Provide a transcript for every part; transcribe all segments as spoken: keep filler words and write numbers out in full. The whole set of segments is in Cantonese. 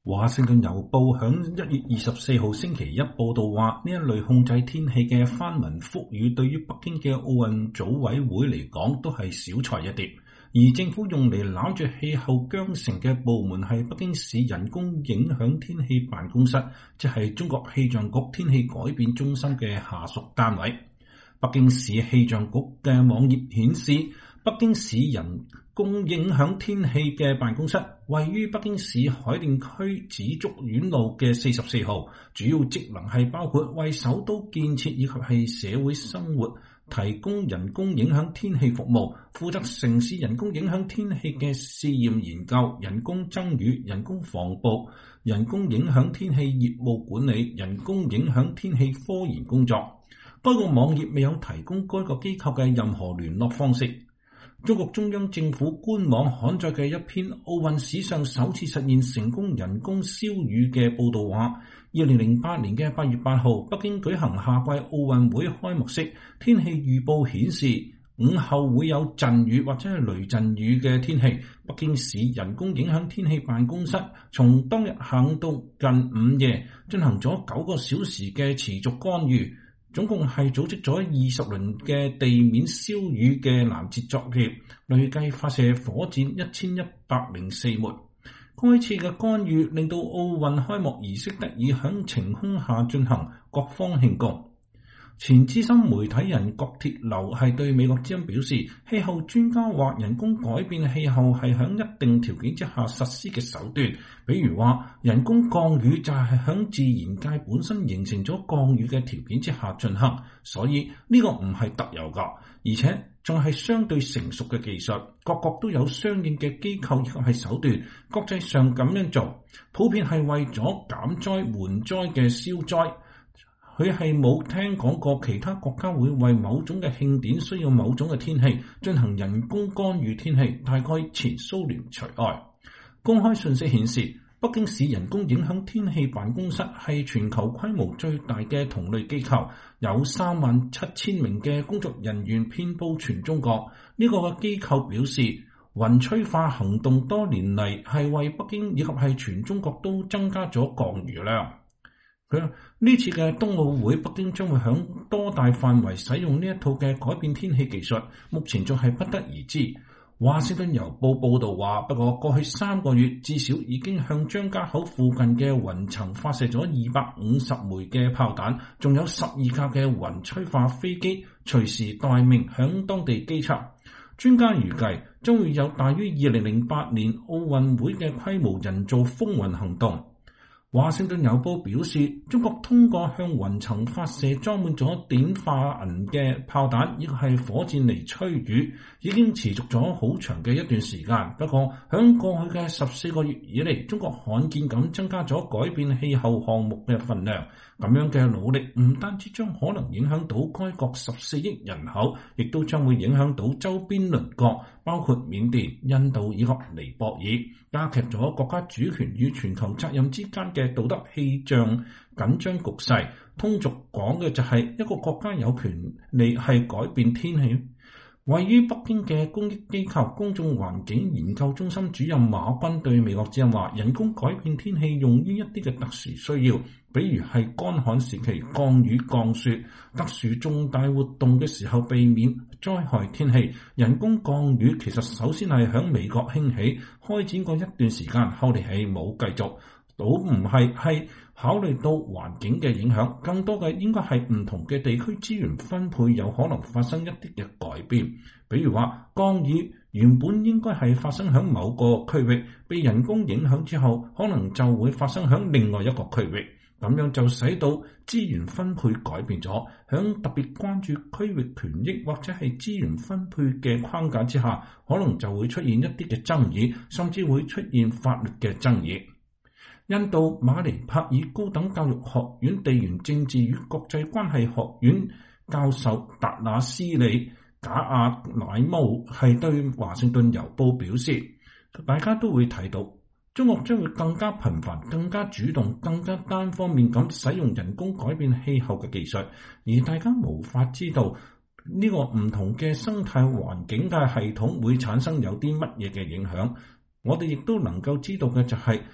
華盛頓郵報響一月二十四號星期一報道話，呢一類控制天氣嘅翻雲覆雨，對於北京嘅奧運組委會嚟講都係小菜一碟。而政府用嚟攬住氣候僵城嘅部門係北京市人工影響天氣辦公室，即係中國氣象局天氣改變中心嘅下屬單位。北京市氣象局嘅網頁顯示，北京市人工影響天氣嘅辦公室位於北京市海淀區紫竹院路嘅四十四號，主要職能係包括為首都建設以及係社會生活提供人工影響天氣服務，負責城市人工影響天氣嘅試驗研究、人工增雨、人工防暴、人工影響天氣業務管理、人工影響天氣科研工作。該個網頁未有提供該個機構嘅任何聯絡方式。中國中央政府官網刊載嘅一篇奧運史上首次實現成功人工消雨嘅報道話，二零零八年嘅八月八號，北京舉行夏季奧運會開幕式，天氣預報顯示午後會有陣雨或者係雷陣雨嘅天氣。北京市人工影響天氣辦公室從當日下午到近午夜進行咗九個小時嘅持續干預，總共係組織咗二十輪嘅地面消雨嘅攔截作業，累計發射火箭一千一百零四枚。該次嘅干預令到奧運開幕儀式得以響晴空下進行，各方慶功。前資深媒體人郭鐵流係對美國之音表示，氣候專家話人工改變氣候係響一定條件之下實施嘅手段，比如話人工降雨就係響自然界本身形成咗降雨嘅條件之下進行，所以呢個唔係特有噶，而且仲係相對成熟嘅技術，各國都有相應嘅機構以及係手段，國際上咁樣做，普遍係為咗減災緩災嘅消災。佢係冇聽講過其他國家會為某種嘅慶典需要某種嘅天氣進行人工干預天氣，大概前蘇聯除外。公開信息顯示，北京市人工影響天氣辦公室係全球規模最大嘅同類機構，有三萬七千名嘅工作人員遍佈全中國。呢、這個嘅機構表示，雲催化行動多年嚟係為北京以及係全中國都增加咗降雨量。佢話呢次嘅冬奧會，北京將會響多大範圍使用呢一套嘅改變天氣技術，目前仲係不得而知。華盛頓郵報報道話，不過過去三個月至少已經向張家口附近嘅雲層發射咗二百五十枚嘅炮彈，仲有十二架嘅雲催化飛機隨時待命響當地機測。專家預計將會有大於二零零八年奧運會嘅規模人造風雲行動。華盛頓郵報表示，中國通過向雲層發射裝滿咗碘化銀嘅炮彈，亦係火箭嚟吹雨，已經持續咗好長嘅一段時間。不過，響過去嘅十四個月以嚟，中國罕見咁增加咗改變氣候項目嘅份量。咁樣嘅努力唔單止將可能影響到該國十四億人口，亦都將會影響到周邊鄰國，包括緬甸、印度以及尼泊爾，加劇咗國家主權與全球責任之間嘅道德氣象緊張局勢。通俗講嘅就係一個國家有權利係改變天氣。位於北京嘅公益機構公眾環境研究中心主任馬軍對美國之音話，人工改變天氣用於一啲嘅特殊需要，比如係乾旱時期降雨降雪，特殊重大活動嘅時候避免災害天氣。人工降雨其實首先係響美國興起，開展過一段時間，後嚟係冇繼續。都唔係係考慮到環境嘅影響，更多嘅應該係唔同嘅地區資源分配有可能發生一啲嘅改變。比如話降雨原本應該係發生響某個區域，被人工影響之後，可能就會發生響另外一個區域，咁樣就使到資源分配改變咗。響特別關注區域權益或者係資源分配嘅框架之下，可能就會出現一啲嘅爭議，甚至會出現法律嘅爭議。印度馬尼帕爾高等教育學院地緣政治與國際關係學院教授達那斯里賈亞乃姆係對華盛頓郵報表示，大家都會睇到中國將會更加頻繁、更加主動、更加單方面咁使用人工改變氣候嘅技術，而大家無法知道呢個唔同嘅生態環境嘅系統會產生有啲乜嘢嘅影響。我哋亦都能夠知道嘅就係、是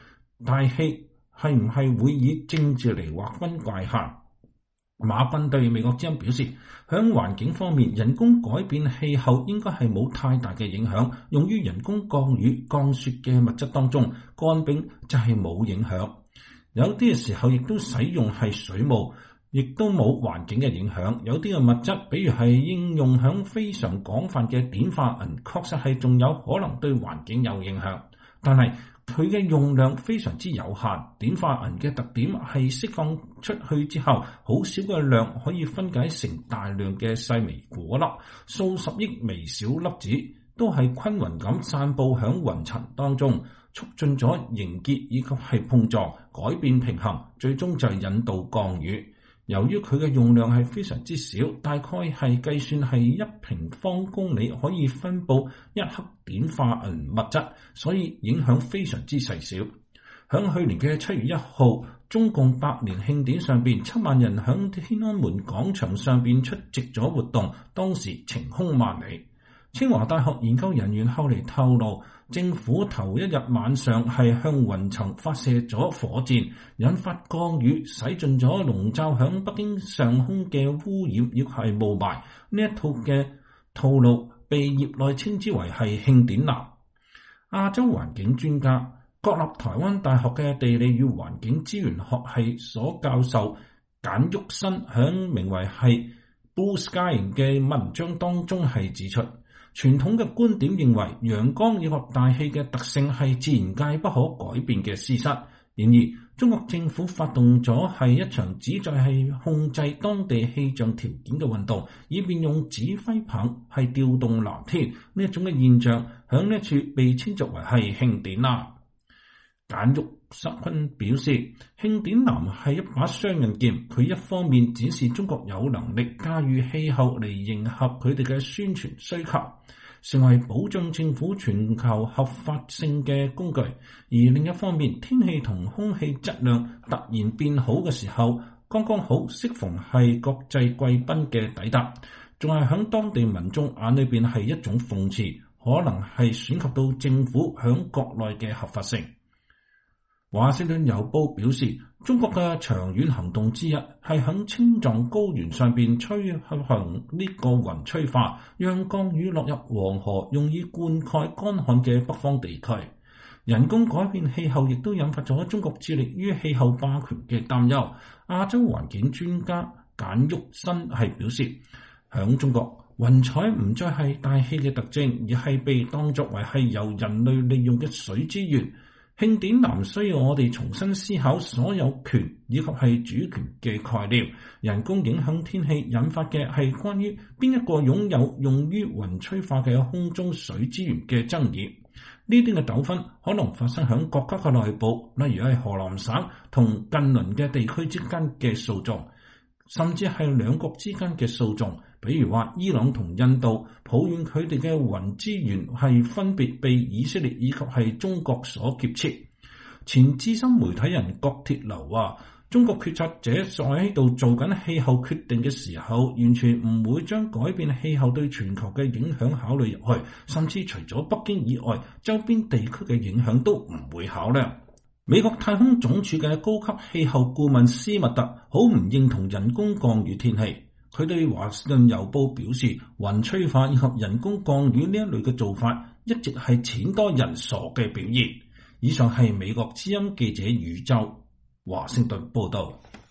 大氣係唔係會以政治嚟劃分界限？馬斌對美國之音表示，響環境方面，人工改變氣候應該係冇太大嘅影響。用於人工降雨、降雪嘅物質當中，乾冰就係冇影響。有啲嘅時候亦都使用係水霧，亦都冇環境嘅影響。有啲嘅物質，比如係應用響非常廣泛嘅碘化銀，確實係仲有可能對環境有影響，但係佢嘅用量非常之有限。碘化銀嘅特點係釋放出去之後，好少嘅量可以分解成大量嘅細微顆粒，數十億微小粒子都係均勻咁散佈響雲層當中，促進咗凝結以及係碰撞，改變平衡，最終就係引導降雨。由於佢嘅用量係非常之少，大概係計算係一平方公里可以分佈一克碘化銀物質，所以影響非常之細小。響去年嘅七月一號，中共百年慶典上邊，七萬人響天安門廣場上邊出席咗活動，當時晴空萬里。清華大學研究人員後嚟透露，政府頭一日晚上係向雲層發射咗火箭，引發降雨，洗盡咗籠罩響北京上空嘅污染，亦係霧霾。呢一套嘅套路被業內稱之為係慶典藍。亞洲環境專家、國立台灣大學嘅地理與環境資源學系所教授簡旭新響名為係 Blue Sky 嘅文章當中係指出，傳統嘅觀點認為陽光以及大氣嘅特性係自然界不可改變嘅事實。然而，中國政府發動咗係一場旨在係控制當地氣象條件嘅運動，以便用指揮棒係調動藍天呢一種嘅現象，響呢一處被稱作為係慶典藍。簡旭新表示，慶典藍係一把雙刃劍，佢一方面展示中國有能力駕馭氣候嚟迎合佢哋嘅宣傳需求，成為保障政府全球合法性嘅工具；而另一方面，天氣同空氣質量突然變好嘅時候，剛剛好適逢係國際貴賓嘅抵達，仲係響當地民眾眼裏邊係一種諷刺，可能係損及到政府響國內嘅合法性。華盛頓郵報表示，中國嘅長遠行動之一係響青藏高原上邊推行呢個雲催化，讓降雨落入黃河，用以灌溉乾旱嘅北方地區。人工改變氣候亦都引發咗中國致力於氣候霸權嘅擔憂。亞洲環境專家簡旭新係表示，響中國雲彩唔再係大氣嘅特徵，而係被當作為係由人類利用嘅水資源。慶典藍需要我哋重新思考所有權以及係主權嘅概念。人工影響天氣引發嘅係關於邊一個擁有用於雲催化嘅空中水資源嘅爭議。呢啲嘅糾紛可能發生喺國家嘅內部，例如係河南省同近鄰嘅地區之間嘅訴訟，甚至係兩國之間嘅訴訟。比如話伊朗同印度抱怨佢哋嘅雲資源係分別被以色列以及係中國所劫持。前資深媒體人郭鐵流話，中國決策者在喺度做緊氣候決定嘅時候，完全唔會將改變氣候對全球嘅影響考慮入去，甚至除咗北京以外，周邊地區嘅影響都唔會考量。美國太空總署嘅高級氣候顧問斯密特好唔認同人工降雨天氣。佢對華盛頓郵報表示，雲催化以及人工降雨呢一類嘅做法，一直係錢多人傻嘅表現。以上係美國之音記者宇宙華盛頓報道。